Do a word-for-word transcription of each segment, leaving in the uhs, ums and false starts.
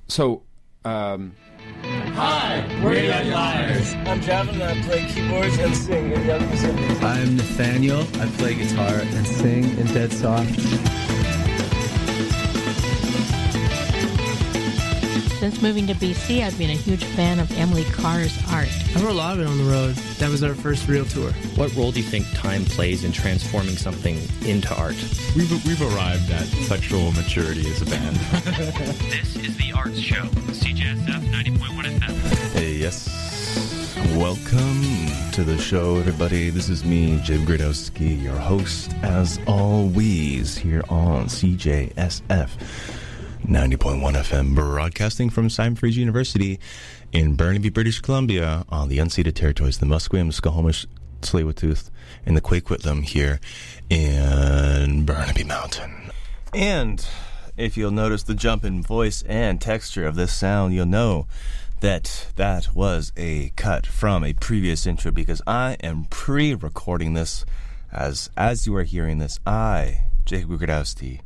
So, um... Hi, we're Young Liars. I'm Javin and I play keyboards and sing in Young Musicians. I'm Nathaniel. I play guitar and sing in Dead Soft. Since moving to B C, I've been a huge fan of Emily Carr's art. I wrote a lot of it on the road. That was our first real tour. What role do you think time plays in transforming something into art? We've we've arrived at sexual maturity as a band. This is The Arts Show, C J S F ninety point one F M. Hey, yes. Welcome to the show, everybody. This is me, Jim Gradowski, your host, as always, here on C J S F ninety point one F M, broadcasting from Simon Fraser University in Burnaby, British Columbia, on the unceded territories of the Musqueam, Squamish, Tsleil-Waututh, and the Quaquitlam here in Burnaby Mountain. And if you'll notice the jump in voice and texture of this sound, you'll know that that was a cut from a previous intro, because I am pre-recording this as as you are hearing this. I, Jacob Gradowski,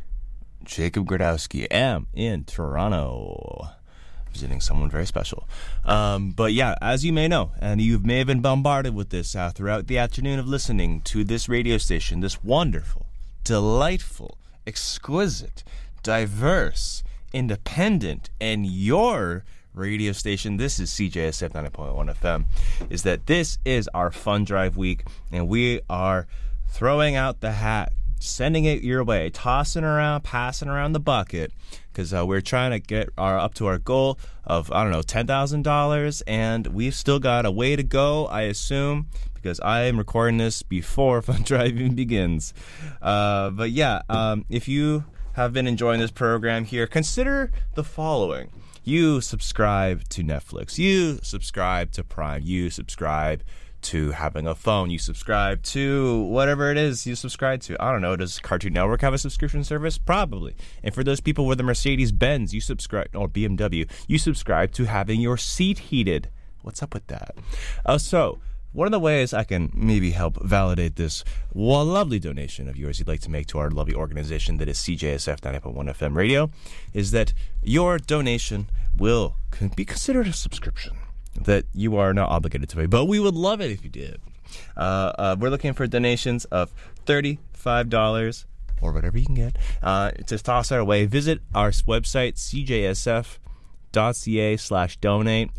Jacob Gradowski, am in Toronto, visiting someone very special. Um, but yeah, as you may know, and you may have been bombarded with this uh, throughout the afternoon of listening to this radio station, this wonderful, delightful, exquisite, diverse, independent, and your radio station, this is C J S F ninety point one F M, is that this is our fun drive week, and we are throwing out the hat, sending it your way, tossing around, passing around the bucket, because uh, we're trying to get our up to our goal of, I don't know, ten thousand dollars, and we've still got a way to go, I assume, because I am recording this before Fun Drive even begins. Uh, but yeah, um, if you have been enjoying this program here, consider the following. You subscribe to Netflix, you subscribe to Prime, you subscribe to having a phone, you subscribe to whatever it is you subscribe to. I don't know, does Cartoon Network have a subscription service? Probably. And for those people with the Mercedes-Benz, you subscribe, or B M W, you subscribe to having your seat heated. What's up with that? Uh, so, one of the ways I can maybe help validate this well, lovely donation of yours you'd like to make to our lovely organization that is C J S F ninety point one F M radio is that your donation will be considered a subscription that you are not obligated to pay, but we would love it if you did. Uh, uh, we're looking for donations of thirty-five dollars or whatever you can get uh, to toss our way. Visit our website, c j s f dot c a slash donate,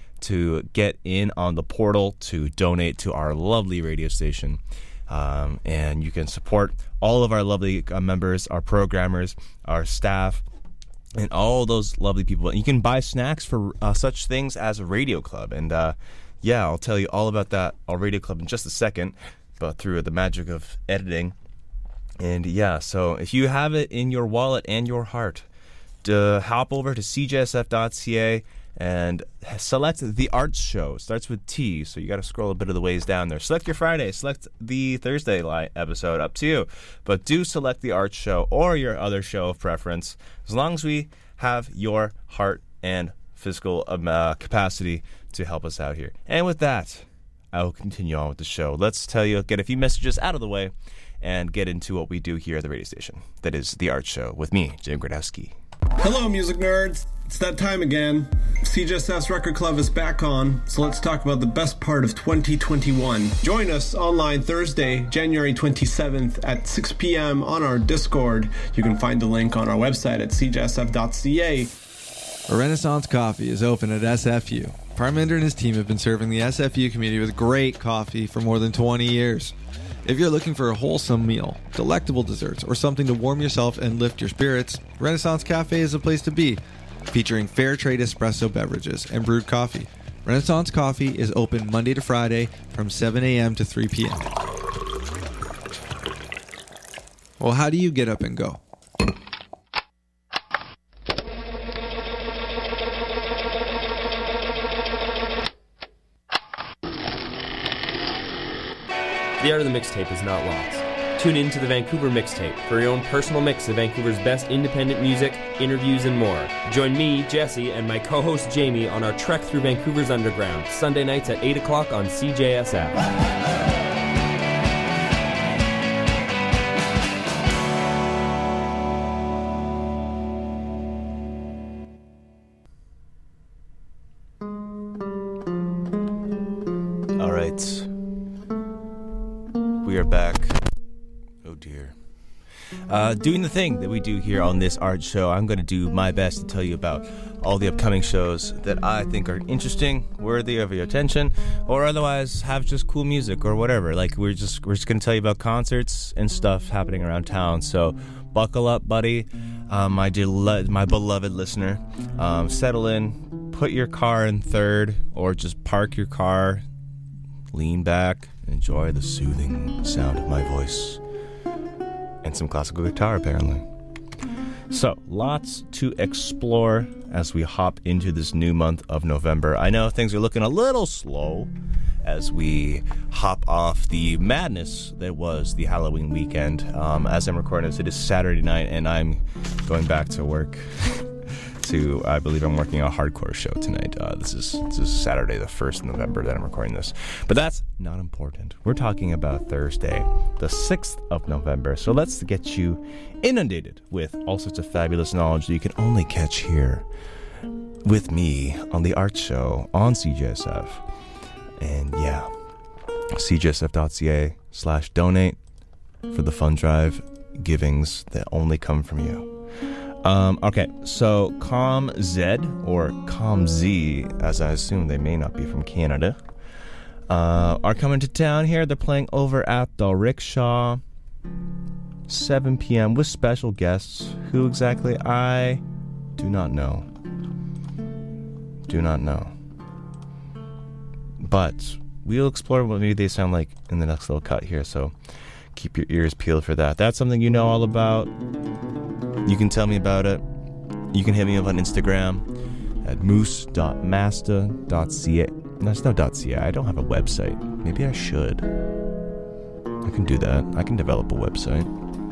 to get in on the portal to donate to our lovely radio station. Um, and you can support all of our lovely uh, members, our programmers, our staff, and all those lovely people. And you can buy snacks for uh, such things as a radio club. And uh, yeah, I'll tell you all about that, our radio club, in just a second, but through the magic of editing. And yeah, so if you have it in your wallet and your heart, to hop over to c j s f dot c a and select the Arts Show. It starts with T, so you got to scroll a bit of the ways down there. Select your Friday, select the Thursday li- episode, up to you. But do select the Arts Show or your other show of preference, as long as we have your heart and fiscal um, uh, capacity to help us out here. And with that, I will continue on with the show. Let's tell you, get a few messages out of the way, and get into what we do here at the radio station. That is the Arts Show with me, Jim Gradowski. Hello, music nerds. It's that time again. C J S F's Record Club is back on, so let's talk about the best part of twenty twenty-one. Join us online Thursday, January twenty-seventh at six p.m. on our Discord. You can find the link on our website at c j s f dot c a. Renaissance Coffee is open at S F U. Parminder and his team have been serving the S F U community with great coffee for more than twenty years. If you're looking for a wholesome meal, delectable desserts, or something to warm yourself and lift your spirits, Renaissance Cafe is a place to be. Featuring fair trade espresso beverages and brewed coffee. Renaissance Coffee is open Monday to Friday from seven a.m. to three p.m. Well, how do you get up and go? The art of the mixtape is not lost. Tune in to the Vancouver Mixtape for your own personal mix of Vancouver's best independent music, interviews, and more. Join me, Jesse, and my co-host Jamie on our trek through Vancouver's underground, Sunday nights at eight o'clock on C J S F. right. We are back. Oh dear. Uh, doing the thing that we do here on this art show. I'm going to do my best to tell you about all the upcoming shows that I think are interesting, worthy of your attention, or otherwise have just cool music or whatever. Like we're just we're just going to tell you about concerts and stuff happening around town. So buckle up, buddy, um, my dear, my beloved listener. Um, settle in, put your car in third, or just park your car, lean back, enjoy the soothing sound of my voice. And some classical guitar, apparently. So, lots to explore as we hop into this new month of November. I know things are looking a little slow as we hop off the madness that was the Halloween weekend. Um, as I'm recording this, it is Saturday night, and I'm going back to work. to, I believe I'm working a hardcore show tonight. Uh, this is this is Saturday, the first of November that I'm recording this. But that's not important. We're talking about Thursday, the sixth of November. So let's get you inundated with all sorts of fabulous knowledge that you can only catch here with me on the Art Show on C J S F. And yeah, C J S F dot C A slash donate for the fund drive givings that only come from you. Um, okay, so ComZ, or ComZ, as I assume they may not be from Canada, uh, are coming to town here. They're playing over at the Rickshaw, seven p.m. with special guests. Who exactly? I do not know. Do not know. But we'll explore what maybe they sound like in the next little cut here, so keep your ears peeled for that. That's something you know all about. You can tell me about it. You can hit me up on Instagram at moose dot masta dot c a. No, it's not .ca. I don't have a website. Maybe I should. I can do that. I can develop a website.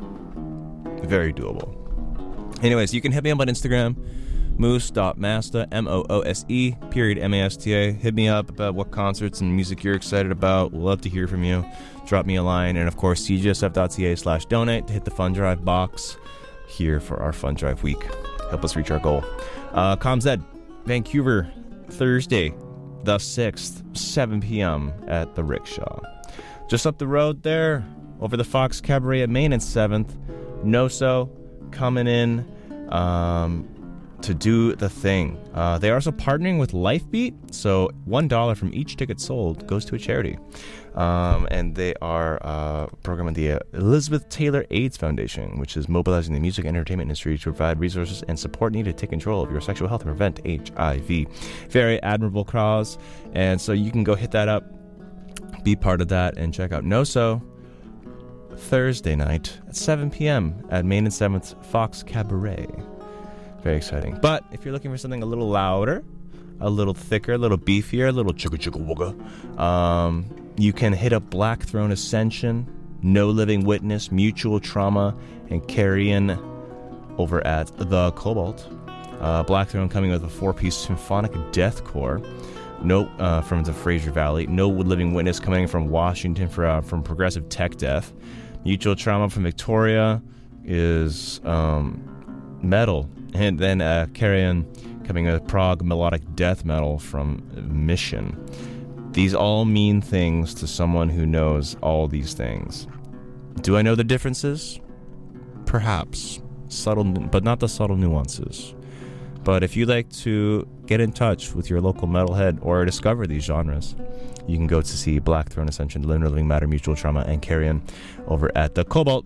Very doable. Anyways, you can hit me up on Instagram, moose dot masta, M O O S E, period, M A S T A. Hit me up about what concerts and music you're excited about. We'd love to hear from you. Drop me a line. And, of course, C J S F dot C A slash donate to hit the fund drive box here for our fund drive week. Help us reach our goal. Uh, ComZ, Vancouver, Thursday, the sixth, seven p.m. at the Rickshaw. Just up the road there, over the Fox Cabaret at Main and seventh, Noso coming in um, to do the thing. Uh, they are also partnering with Lifebeat, so one dollar from each ticket sold goes to a charity. Um, and they are uh, programming the uh, Elizabeth Taylor AIDS Foundation, which is mobilizing the music and entertainment industry to provide resources and support needed to take control of your sexual health and prevent H I V. Very admirable cause, and so you can go hit that up, be part of that, and check out Noso Thursday night at seven p.m. at Main and seventh Fox Cabaret. Very exciting. But if you're looking for something a little louder, a little thicker, a little beefier, a little chugga chugga wugga, um, you can hit up Black Throne Ascension, No Living Witness, Mutual Trauma, and Carrion over at the Cobalt. Uh, Black Throne coming with a four-piece symphonic deathcore. No, uh, from the Fraser Valley. No Living Witness coming from Washington for uh, from Progressive Tech Death. Mutual Trauma from Victoria is um, metal, and then uh, Carrion coming with prog melodic death metal from Mission. These all mean things to someone who knows all these things. Do I know the differences? Perhaps. Subtle, but not the subtle nuances. But if you'd like to get in touch with your local metalhead or discover these genres, you can go to see Black Throne Ascension, No Living Matter, Mutual Trauma, and Carrion over at the Cobalt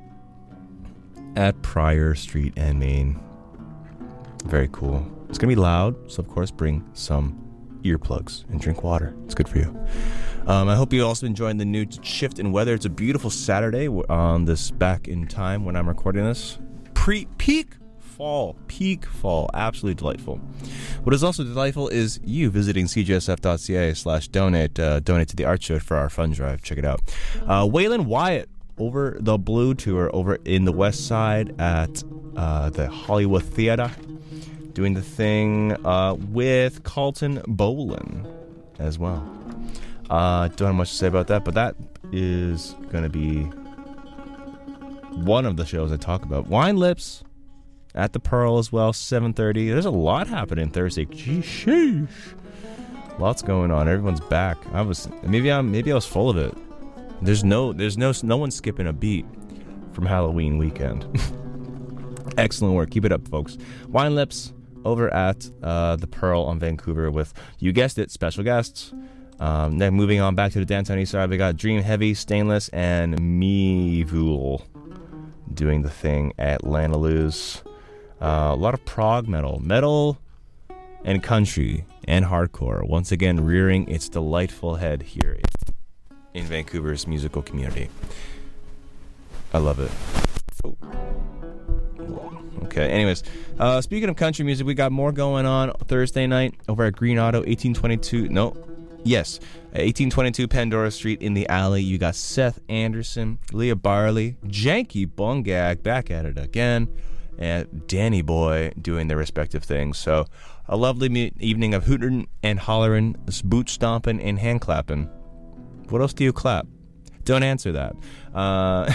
at Pryor Street and Main. Very cool. It's going to be loud, so of course bring some earplugs and drink water. It's good for you. Um, I hope you also enjoying the new shift in weather. It's a beautiful Saturday on this back in time when I'm recording this. Pre peak fall, peak fall, absolutely delightful. What is also delightful is you visiting C J S F dot C A slash donate, uh, donate to the art show for our fund drive. Check it out. Uh, Waylon Wyatt over the Blue Tour over in the West Side at uh, the Hollywood Theater, doing the thing uh, with Carlton Bolin as well. Uh, don't have much to say about that, but that is going to be one of the shows I talk about. Wine Lips at the Pearl as well, seven thirty. There's a lot happening Thursday. Sheesh. Lots going on. Everyone's back. I was maybe I'm maybe I was full of it. There's no there's no no one skipping a beat from Halloween weekend. Excellent work. Keep it up, folks. Wine Lips over at uh, the Pearl on Vancouver with, you guessed it, special guests. Um, then moving on back to the downtown east side, we got Dream Heavy, Stainless, and Mevul doing the thing at Lanaloo's. Uh, a lot of prog metal, metal and country and hardcore, once again rearing its delightful head here in Vancouver's musical community. I love it. Oh. Okay, anyways, uh, speaking of country music, we got more going on Thursday night over at Green Auto, eighteen twenty-two, no, yes, eighteen twenty-two Pandora Street in the Alley. You got Seth Anderson, Leah Barley, Janky Bungag back at it again, and Danny Boy doing their respective things. So a lovely me- evening of hootin' and hollerin', boot stomping, and hand clapping. What else do you clap? Don't answer that. Uh,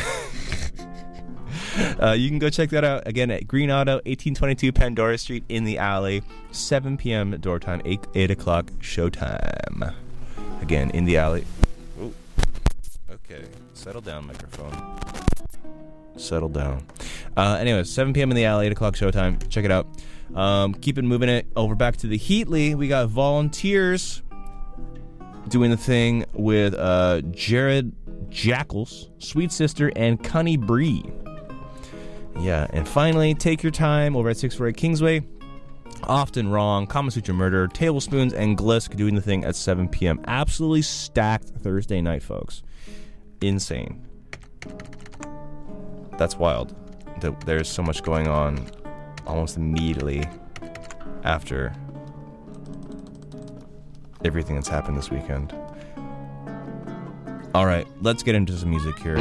uh, you can go check that out again at Green Auto, eighteen twenty-two Pandora Street in the Alley. seven p.m. door time, eight, eight o'clock showtime. Again, in the Alley. Ooh. Okay, settle down, microphone. Settle down. Uh, anyways, seven p.m. in the Alley, eight o'clock showtime. Check it out. Um, keep it moving it over back to the Heatley. We got Volunteers doing the thing with uh, Jared Jackals, Sweet Sister, and Cunny Bree. Yeah, and finally, Take Your Time over at six forty-eight Kingsway. Often Wrong, Kama Sutra Murder, Tablespoons, and Glisk doing the thing at seven p.m. Absolutely stacked Thursday night, folks. Insane. That's wild. There's so much going on almost immediately after everything that's happened this weekend. All right, let's get into some music here.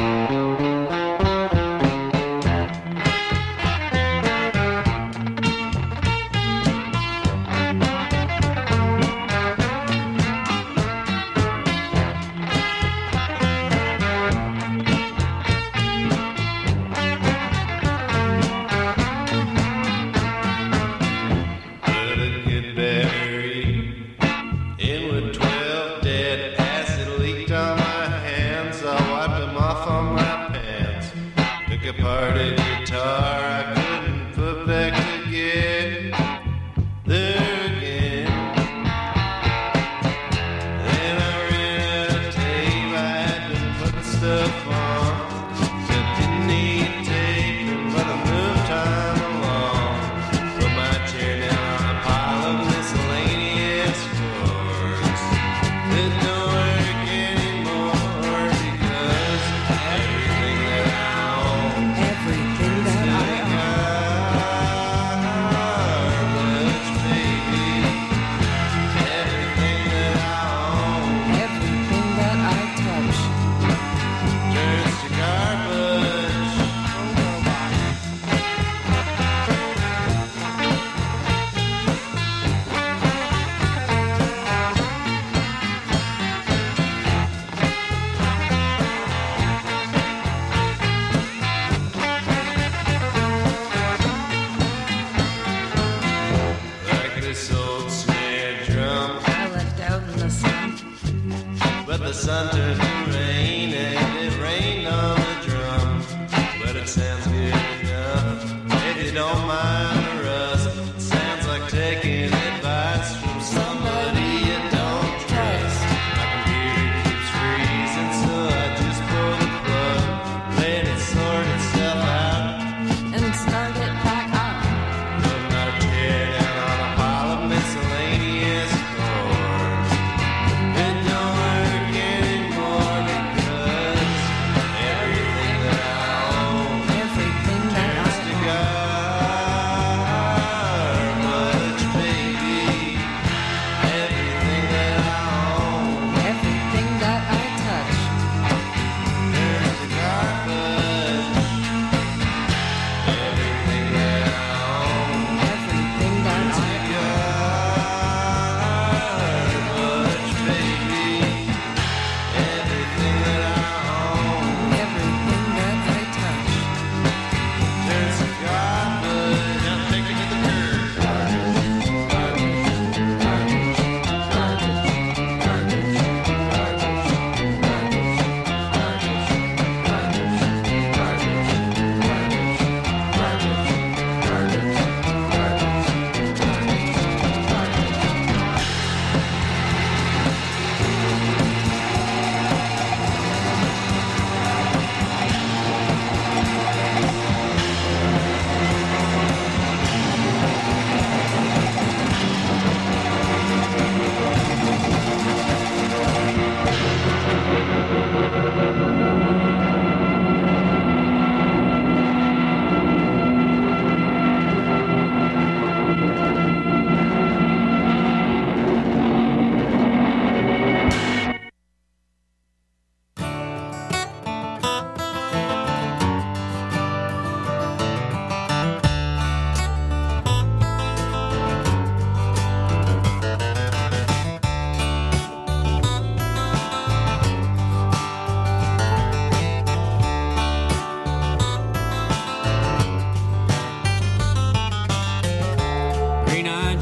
Anymore.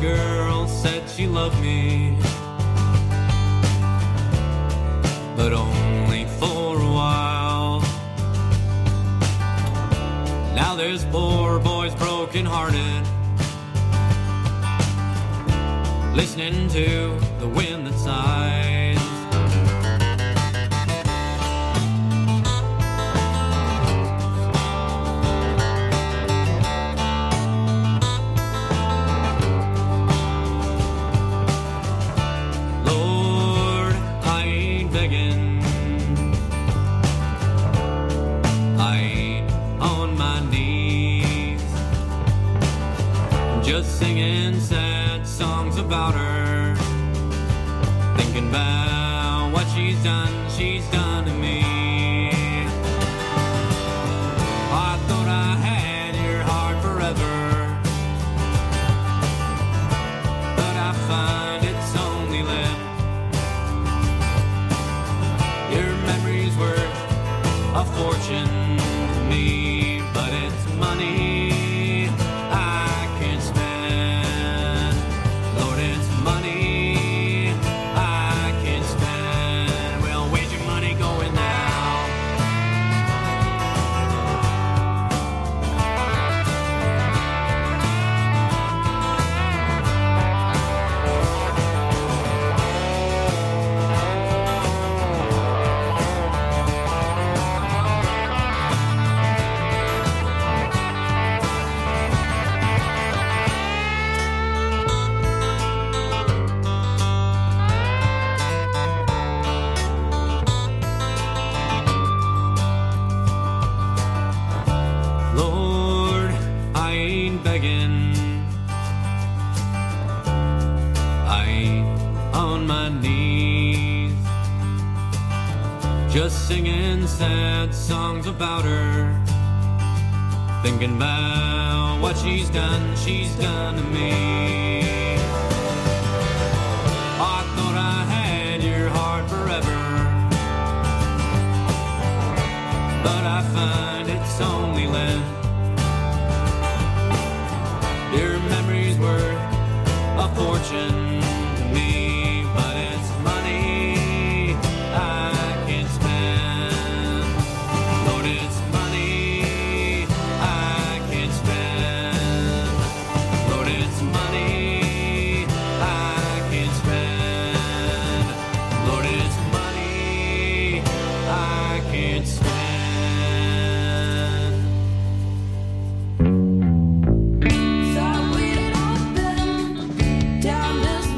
girl said she loved me, but only for a while. Now there's poor boys broken hearted, listening to the wind that sighs. Lord, I ain't begging, I ain't on my knees, I'm just singing sad songs about her, thinking about what she's done, she's done to me. I thought I had your heart forever, but I find it's only left. Your memory's worth a fortune to me, but it's money I can't spend. Lord, it's money I can't spend. Well, where's your money going now? Lord, I ain't begging, I ain't on my knees, just singing sad songs about her, thinking about what she's done, she's done to me. I thought I had your heart forever, but I find it's only left. Your memory's worth a fortune to me, but it's money I can't spend. Lord, it's money I can't spend. Lord, it's money I can't spend. Lord, it's money I can't spend. Thought we'd all been down this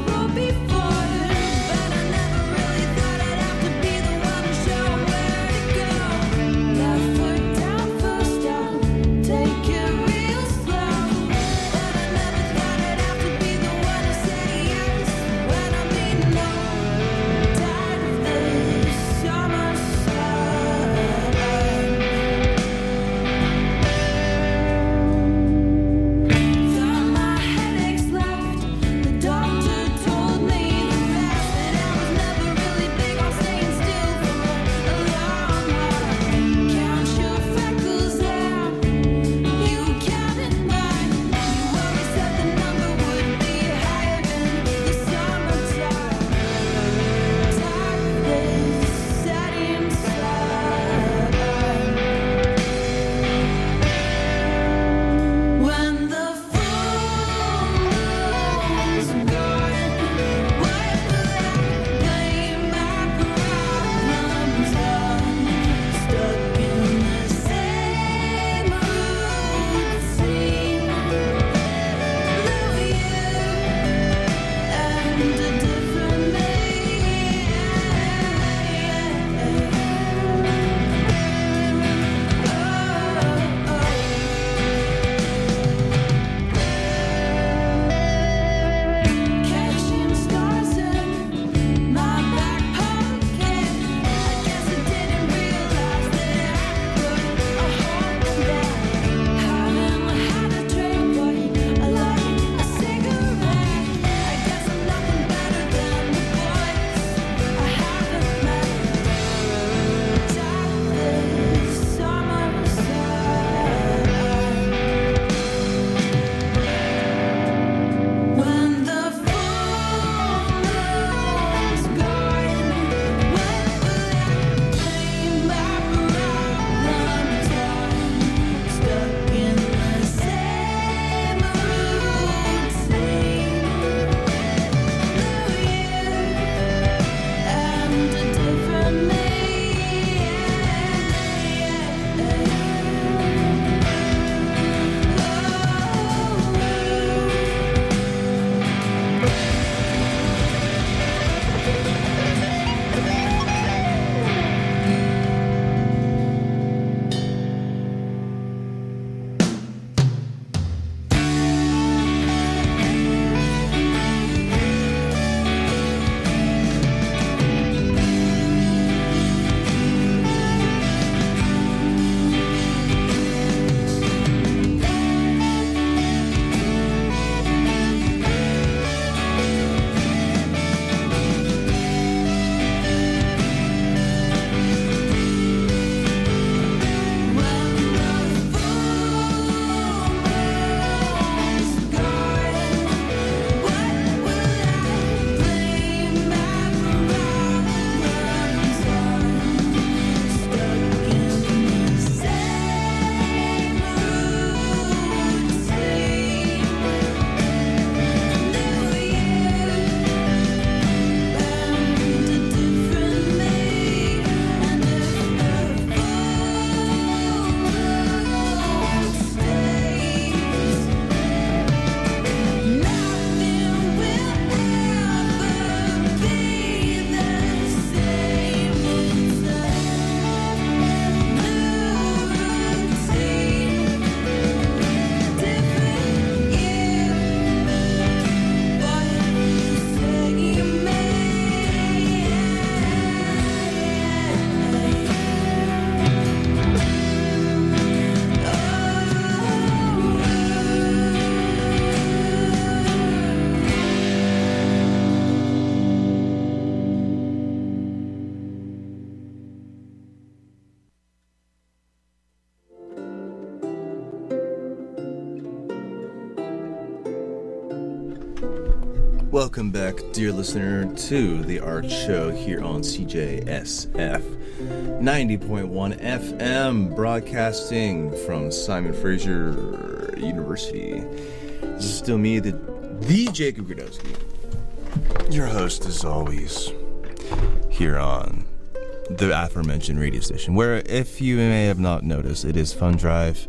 Welcome back, dear listener, to the Art Show here on C J S F ninety point one F M, broadcasting from Simon Fraser University. This is still me, the, the Jacob Gradowski, your host as always, here on the aforementioned radio station, where, if you may have not noticed, it is Fun Drive.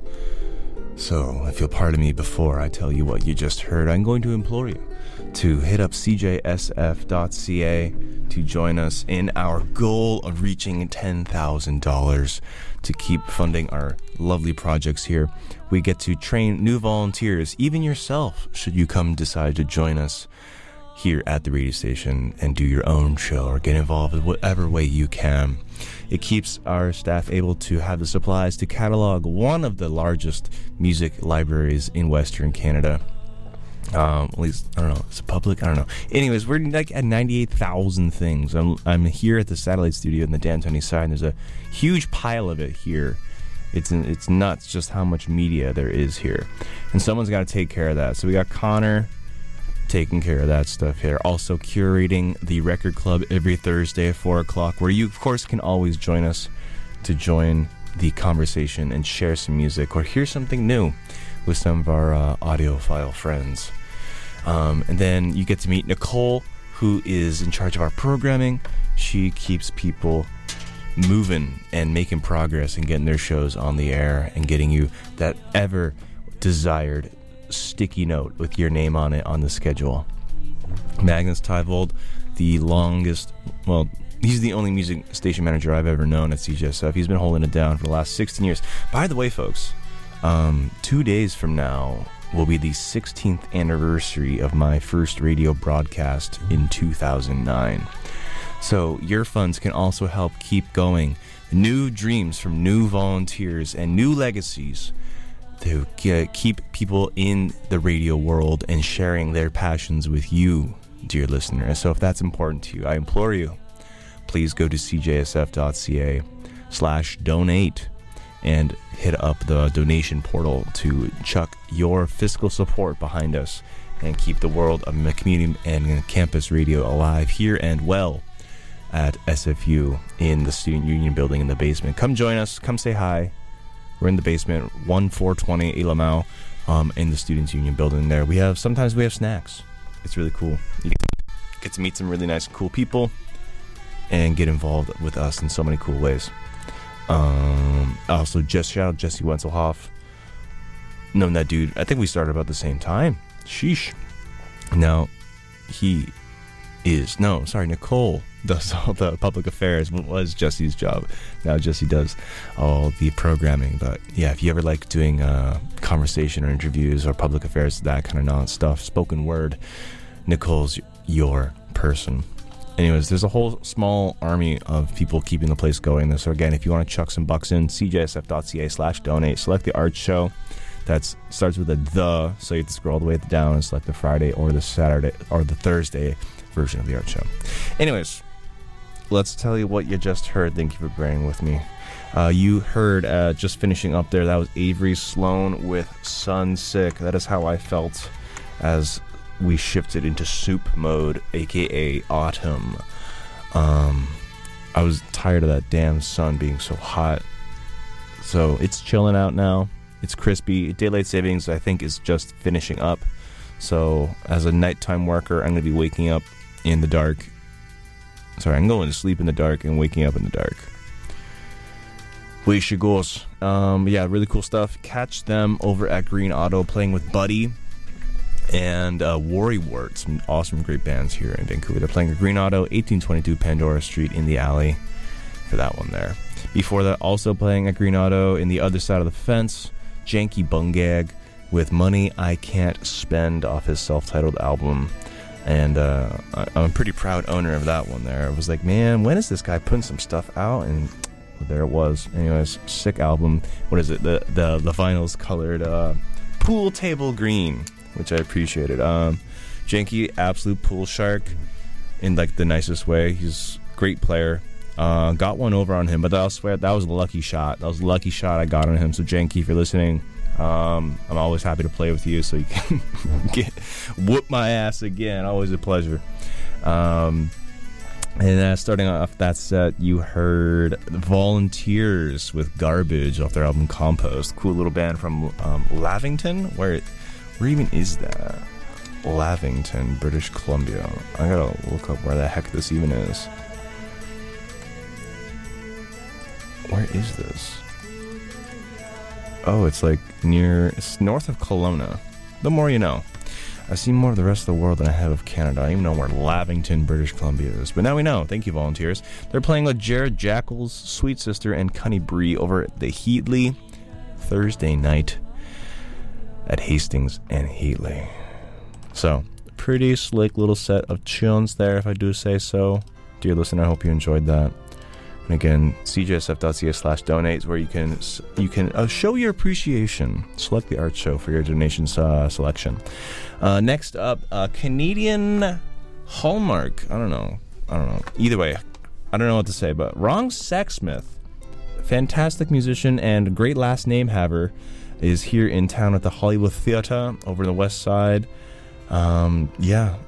So, if you'll pardon me before I tell you what you just heard, I'm going to implore you to hit up C J S F dot C A to join us in our goal of reaching ten thousand dollars to keep funding our lovely projects here. We get to train new volunteers, even yourself, should you come decide to join us here at the radio station and do your own show or get involved in whatever way you can. It keeps our staff able to have the supplies to catalog one of the largest music libraries in Western Canada. Um, at least, I don't know, it's public, I don't know. Anyways, we're like at ninety-eight thousand things. I'm, I'm here at the satellite studio in the D'Antoni side, and there's a huge pile of it here. It's it's nuts just how much media there is here. And someone's got to take care of that. So we got Connor taking care of that stuff here. Also curating the record club every Thursday at four o'clock, where you, of course, can always join us to join the conversation and share some music or hear something new with some of our uh, audiophile friends. Um, and then you get to meet Nicole, who is in charge of our programming. She keeps people moving and making progress and getting their shows on the air and getting you that ever desired sticky note with your name on it on the schedule. Magnus Tyvold, the longest, well, he's the only music station manager I've ever known at C J S F. He's been holding it down for the last sixteen years. By the way, folks, um, two days from now will be the sixteenth anniversary of my first radio broadcast in two thousand nine. So your funds can also help keep going new dreams from new volunteers and new legacies to get, keep people in the radio world and sharing their passions with you, dear listener. So if that's important to you, I implore you, please go to C J S F dot C A slash donate and hit up the donation portal to chuck your fiscal support behind us and keep the world of community and campus radio alive here and well at S F U in the Student Union building in the basement. Come join us. Come say hi. We're in the basement, one four twenty Ilamau, um, in the Students Union building there. We have, sometimes we have snacks. It's really cool. You get to meet some really nice, cool people and get involved with us in so many cool ways. Um, also, just shout out Jesse Wenzelhoff. Known that dude. I think we started about the same time. Sheesh. Now, he is, no, sorry, Nicole does all the public affairs. What was Jesse's job? Now Jesse does all the programming. But yeah, if you ever like doing uh, conversation or interviews or public affairs, that kind of non stuff, spoken word, Nicole's your person. Anyways, there's a whole small army of people keeping the place going. So again, if you want to chuck some bucks in, C J S F dot C A slash donate. Select the art show. That starts with a the, so you have to scroll all the way down and select the Friday or the Saturday or the Thursday version of the art show. Anyways, let's tell you what you just heard. Thank you for bearing with me. Uh, you heard, uh, just finishing up there, that was Avery Sloan with Sun Sick. That is how I felt as we shifted into soup mode, aka autumn. Um, I was tired of that damn sun being so hot. So it's chilling out now. It's crispy. Daylight savings, I think, is just finishing up. So as a nighttime worker, I'm going to be waking up in the dark. Sorry, I'm going to sleep in the dark and waking up in the dark. Way she goes. Um, yeah, really cool stuff. Catch them over at Green Auto playing with Buddy and uh, Worrywart, some awesome, great bands here in Vancouver. They're playing at Green Auto, eighteen twenty-two Pandora Street in the alley for that one there. Before that, also playing at Green Auto in the other side of the fence, Janky Bungag with Money I Can't Spend off his self-titled album. And uh, I'm a pretty proud owner of that one there. I was like, man, when is this guy putting some stuff out? And there it was. Anyways, sick album. What is it? The the, the vinyl's colored uh, pool table green, which I appreciated. Um, Janky, absolute pool shark in like the nicest way. He's a great player. Uh, got one over on him, but I'll swear that was a lucky shot. That was a lucky shot I got on him. So Janky, if you're listening, Um, I'm always happy to play with you, so you can get whoop my ass again. Always a pleasure. Um, and uh, starting off that set, you heard Volunteers with Garbage off their album Compost. Cool little band from um, Lavington. Where, where even is that? Lavington, British Columbia. I gotta look up where the heck this even is. Where is this? Oh, it's like near, it's north of Kelowna. The more you know. I've seen more of the rest of the world than I have of Canada. I don't even know where Lavington, British Columbia is. But now we know. Thank you, Volunteers. They're playing with Jared Jackals, Sweet Sister, and Cunny Bree over at the Heatley Thursday night at Hastings and Heatley. So, pretty slick little set of tunes there, if I do say so. Dear listener, I hope you enjoyed that. And again, c j s f dot c a slash donate is where you can you can uh, show your appreciation. Select the art show for your donations uh, selection. Uh, next up, uh, Canadian Hallmark. I don't know. I don't know. Either way, I don't know what to say, but Wrong Sexsmith, fantastic musician and great last name haver, is here in town at the Hollywood Theatre over the west side. Um, yeah,